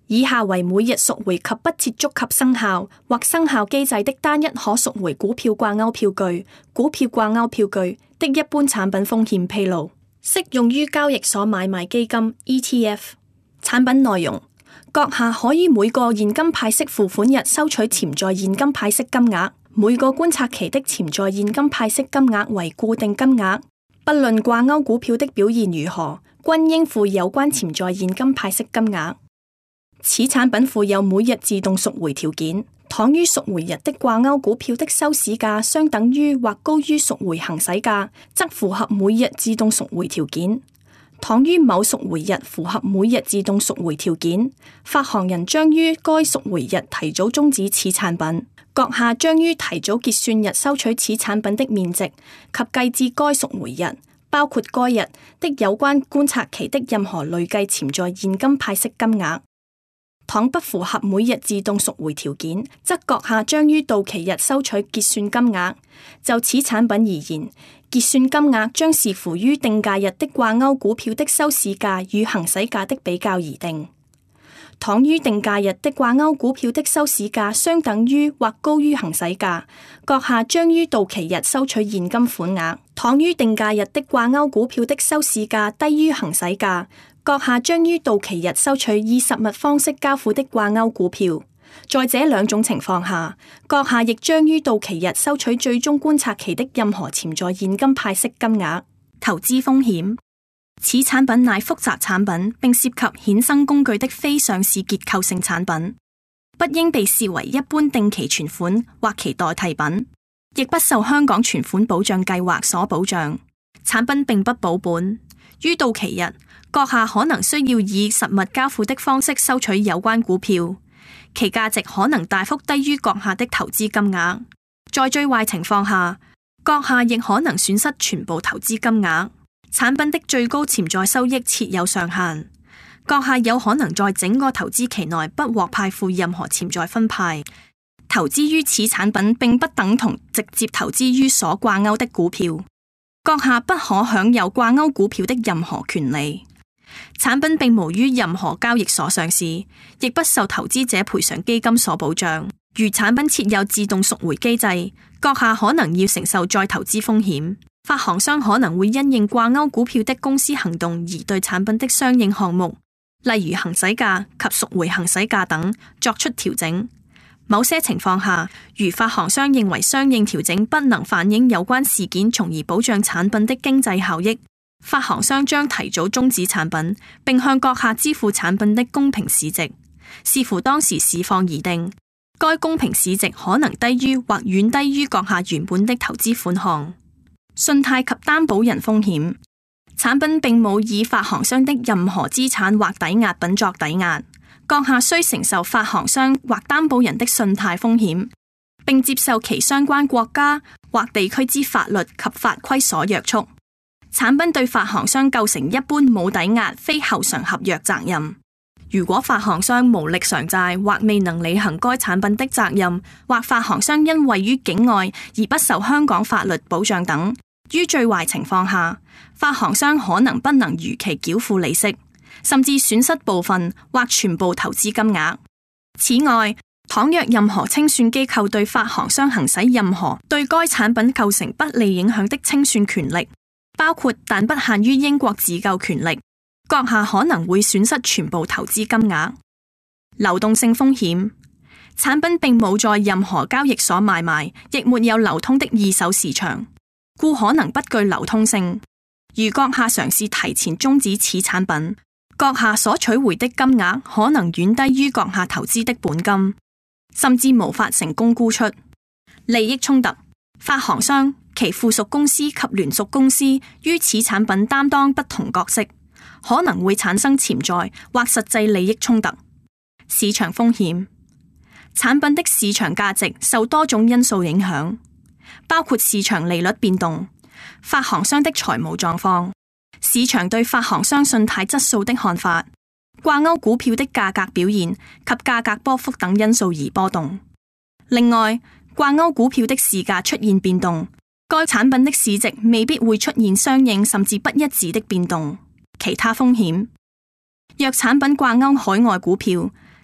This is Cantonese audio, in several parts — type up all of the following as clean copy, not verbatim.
以下為每日贖回及不設觸及生效或生效機制的單一可贖回股票掛鈎票據、股票掛鈎票據的一般產品風險披露，適用於交易所買賣基金 ETF。產品內容：閣下可於每個現金派息付款日收取潛在現金派息金額，每個觀察期的潛在現金派息金額為固定金額，不論掛鈎股票的表現如何，均應付有關潛在現金派息金額。此產品附有每日自動贖回條件，倘於贖回日的掛鈎股票的收市價相等於或高於贖回行使價，則符合每日自動贖回條件。倘於某贖回日符合每日自動贖回條件，發行人將於該贖回日提早終止此產品。閣下將於提早結算日收取此產品的面值及計至該贖回日，包括該日的有關觀察期的任何累計潛在現金派息金額。倘不符合每日自動贖回條件，則閣下將於到期日收取結算金額。就此產品而言，結算金額將視乎於定價日的掛鈎股票的收市價與行使價的比較而定。倘於定價日的掛鈎股票的收市價相等於或高於行使價，閣下將於到期日收取現金款額。倘於定價日的掛鈎股票的收市價低於行使價，閣下將於到期日收取以實物方式交付的掛鈎股票。在這兩種情況下，閣下亦將於到期日收取最終觀察期的任何潛在現金派息金額。投資風險：此產品乃複雜產品，並涉及衍生工具的非上市結構性產品，不應被視為一般定期存款或其代替品，亦不受香港存款保障計劃所保障。產品並不保本，於到期日，閣下可能需要以實物交付的方式收取有關股票，其價值可能大幅低於閣下的投資金額。在最壞情況下，閣下亦可能損失全部投資金額。產品的最高潛在收益設有上限，閣下有可能在整個投資期內不獲派付任何潛在分派。投資於此產品並不等同直接投資於所掛鈎的股票，閣下不可享有掛鈎股票的任何權利。產品並無於任何交易所上市，亦不受投資者賠償基金所保障。如產品設有自動贖回機制，閣下可能要承受再投資風險。發行商可能會因應掛鈎股票的公司行動而對產品的相應項目，例如行使價及贖回行使價等作出調整。某些情況下，如發行商認為相應調整不能反映有關事件，從而保障產品的經濟效益，發行商將提早終止產品，並向閣下支付產品的公平市值，視乎當時市況而定。該公平市值可能低於或遠低於閣下原本的投資款項。信貸及擔保人風險：產品並冇以發行商的任何資產或抵押品作抵押，閣下需承受發行商或擔保人的信貸風險，並接受其相關國家或地區之法律及法規所約束。產品對發行商構成一般冇抵押非後償合約責任。如果發行商無力償債或未能履行該產品的責任，或發行商因位於境外而不受香港法律保障等，於最壞情況下，發行商可能不能如期繳付利息，甚至損失部分或全部投資金額。此外，倘若任何清算機構對發行商行使任何對該產品構成不利影響的清算權力，包括但不限於英國自救權力，閣下可能會損失全部投資金額。流動性風險：產品並冇在任何交易所買賣，亦沒有流通的二手市場，故可能不具流通性。如閣下嘗試提前終止此產品，閣下所取回的金額可能遠低於閣下投資的本金，甚至無法成功沽出。利益衝突：發行商、其附屬公司及聯屬公司於此產品擔當不同角色，可能會產生潛在或實際利益衝突。市場風險：產品的市場價值受多種因素影響，包括市場利率變動、發行商的財務狀況、市場對發行商信貸質素的看法、掛鈎股票的價格表現及價格波幅等因素而波動。另外，掛鈎股票的市價出現變動，該產品的市值未必會出現相應甚至不一致的變動。其他風險：若產品掛鈎海外股票，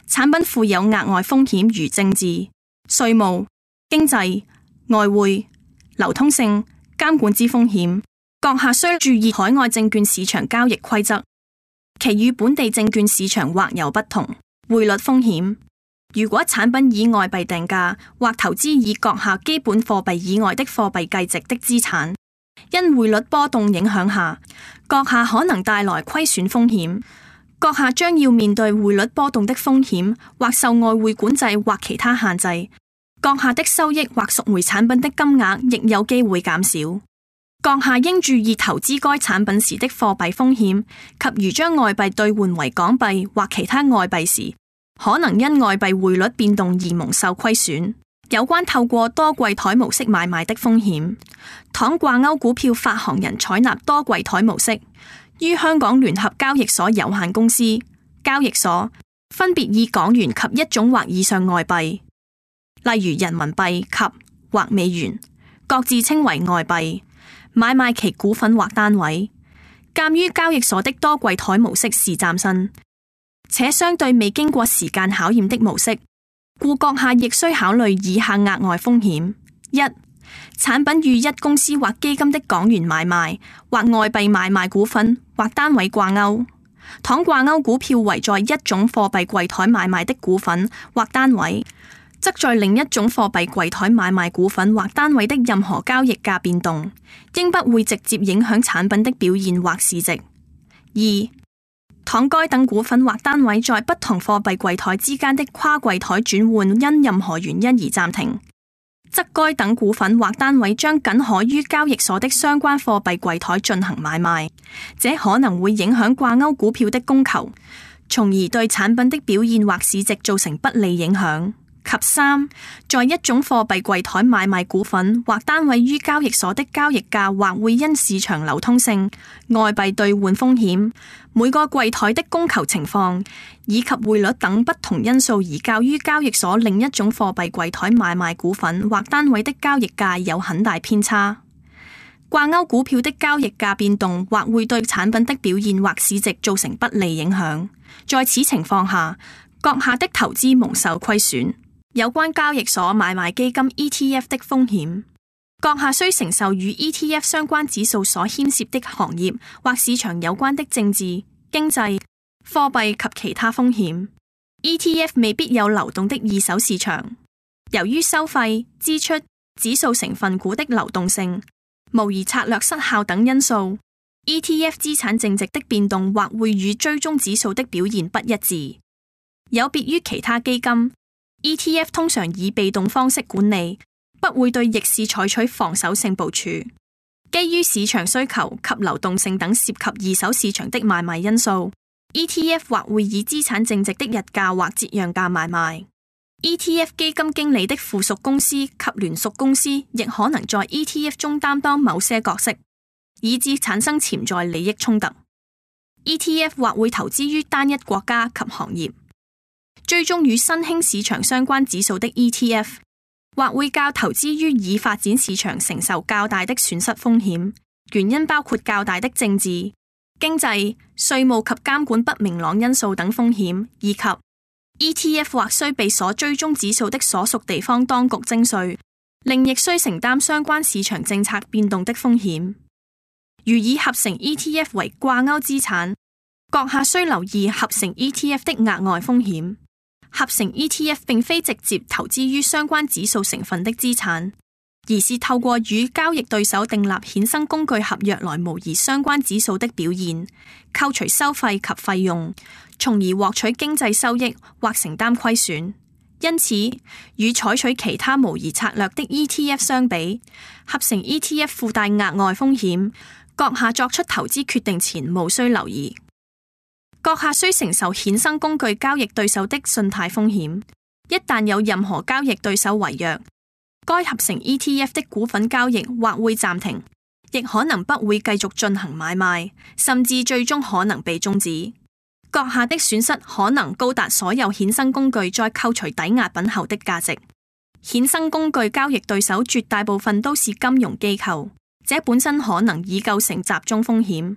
產品附有額外風險如政治、稅務、經濟、外匯、流通性、監管之風險。閣下需注意海外證券市場交易規則，其與本地證券市場或有不同。匯率風險，如果產品以外幣定價或投資以閣下基本貨幣以外的貨幣計值的資產，因匯率波動影響下，閣下可能帶來虧損風險。閣下將要面對匯率波動的風險，或受外匯管制或其他限制。閣下的收益或贖回產品的金額亦有機會減少。閣下應注意投資該產品時的貨幣風險，及如將外幣兌換為港幣或其他外幣時，可能因外幣匯率變動而蒙受虧損。有關透過多櫃台模式買賣的風險，倘掛鈎股票發行人採納多櫃台模式，於香港聯合交易所有限公司交易所分別以港元及一種或以上外幣，例如人民幣及或美元，各自稱為外幣，買賣其股份或單位。鑒於交易所的多櫃台模式是嶄新且相對未經過時間考驗的模式，故閣下亦需考慮以下額外風險：一、產品與一公司或基金的港元買賣或外幣買賣股份或單位掛鈎，倘掛鈎股票為在一種貨幣櫃台買賣的股份或單位，則在另一種貨幣櫃台買賣股份或單位的任何交易價變動，應不會直接影響產品的表現或市值。二、倘該等股份或單位在不同貨幣櫃台之間的跨櫃台轉換因任何原因而暫停，則該等股份或單位將僅可於交易所的相關貨幣櫃台進行買賣，這可能會影響掛鈎股票的供求，從而對產品的表現或市值造成不利影響。及三，在一種貨幣櫃台買賣股份或單位於交易所的交易價或會因市場流通性、外幣兌換風險、每個櫃台的供求情況以及匯率等不同因素而較於交易所另一種貨幣櫃台買賣股份或單位的交易價有很大偏差。掛鈎股票的交易價變動或會對產品的表現或市值造成不利影響。在此情況下，閣下的投資蒙受虧損。有關交易所買賣基金 ETF 的風險，閣下需承受與 ETF 相關指數所牽涉的行業或市場有關的政治、經濟、貨幣及其他風險。ETF 未必有流動的二手市場，由於收費、支出、指數成分股的流動性、模擬策略失效等因素， ETF 資產淨值的變動或會與追蹤指數的表現不一致。有別於其他基金，ETF 通常以被動方式管理，不會對逆市採取防守性部署。基於市場需求及流動性等涉及二手市場的買賣因素， ETF 或會以資產淨值的日價或折讓價買賣。ETF 基金經理的附屬公司及聯屬公司亦可能在 ETF 中擔當某些角色，以致產生潛在利益衝突。ETF 或會投資於單一國家及行業。追蹤與新興市場相關指數的 ETF， 或會較投資於已發展市場承受較大的損失風險，原因包括較大的政治、經濟、稅務及監管不明朗因素等風險，以及 ETF 或須被所追蹤指數的所屬地方當局徵稅，另亦須承擔相關市場政策變動的風險。如以合成 ETF 為掛鈎資產，閣下須留意合成 ETF 的額外風險。合成 ETF 並非直接投資於相關指數成分的資產，而是透過與交易對手訂立衍生工具合約來模擬相關指數的表現，扣除收費及費用，從而獲取經濟收益或承擔虧損。因此，與採取其他模擬策略的 ETF 相比，合成 ETF 附帶額外風險，閣下作出投資決定前務須留意。閣下需承受衍生工具交易對手的信貸風險，一旦有任何交易對手違約，該合成 ETF 的股份交易或會暫停，亦可能不會繼續進行買賣，甚至最終可能被終止。閣下的損失可能高達所有衍生工具再扣除抵押品後的價值。衍生工具交易對手絕大部分都是金融機構，這本身可能已構成集中風險。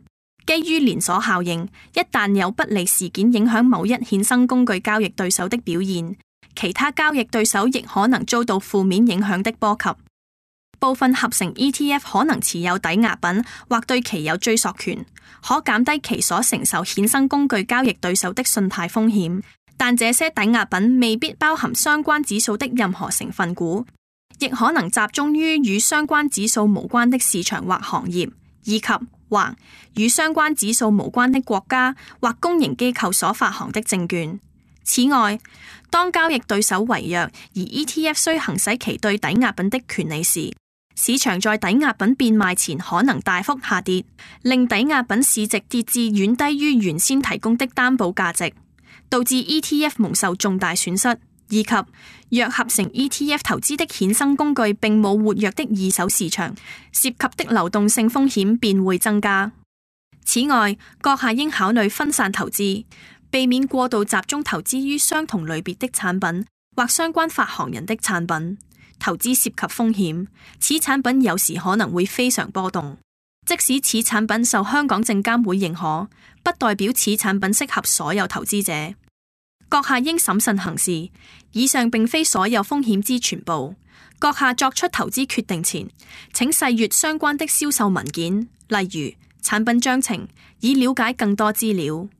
基於連鎖效應，一旦有不利事件影響某一衍生工具交易對手的表現，其他交易對手亦可能遭到負面影響的波及。部分合成 ETF 可能持有抵押品或對其有追溯權，可減低其所承受衍生工具交易對手的信貸風險，但這些抵押品未必包含相關指數的任何成分股，亦可能集中於與相關指數無關的市場或行業，以及或與相關指數無關的國家或公營機構所發行的證券。此外，當交易對手違約而 ETF 需行使其對抵押品的權利時，市場在抵押品變賣前可能大幅下跌，令抵押品市值跌至遠低於原先提供的擔保價值，導致 ETF 蒙受重大損失，以及若合成 ETF 投資的衍生工具並冇活躍的二手市場，涉及的流動性風險便會增加。此外，閣下應考慮分散投資，避免過度集中投資於相同類別的產品或相關發行人的產品。投資涉及風險，此產品有時可能會非常波動。即使此產品受香港證監會認可，不代表此產品適合所有投資者。閣下應審慎行事，以上並非所有風險之全部。閣下作出投資決定前，請細閱相關的銷售文件，例如產品章程，以了解更多資料。